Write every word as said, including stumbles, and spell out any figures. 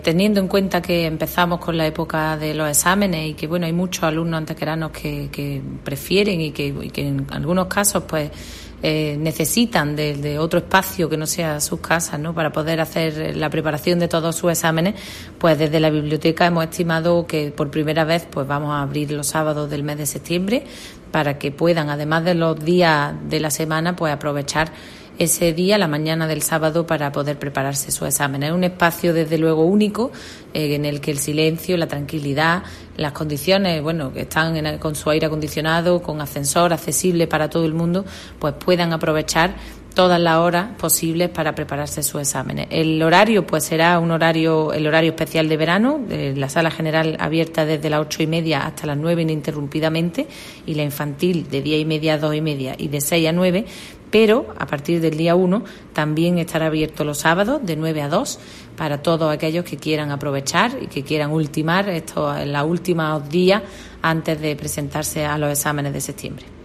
Teniendo en cuenta que empezamos con la época de los exámenes y que bueno hay muchos alumnos antequeranos que, que prefieren y que, y que en algunos casos pues eh, necesitan de, de otro espacio que no sea sus casas, ¿no?, para poder hacer la preparación de todos sus exámenes, pues desde la biblioteca hemos estimado que por primera vez pues vamos a abrir los sábados del mes de septiembre para que puedan, además de los días de la semana, pues aprovechar ese día, la mañana del sábado, para poder prepararse su examen. Es un espacio, desde luego, único, eh, en el que el silencio, la tranquilidad, las condiciones, bueno, que están en el, con su aire acondicionado, con ascensor accesible para todo el mundo, pues puedan aprovechar todas las horas posibles para prepararse sus exámenes. El horario, pues será un horario, el horario especial de verano, de la sala general abierta desde las ocho y media hasta las nueve ininterrumpidamente, y la infantil de diez y media a dos y media y de seis a nueve, pero a partir del día uno también estará abierto los sábados de nueve a dos para todos aquellos que quieran aprovechar y que quieran ultimar esto en los últimos días antes de presentarse a los exámenes de septiembre.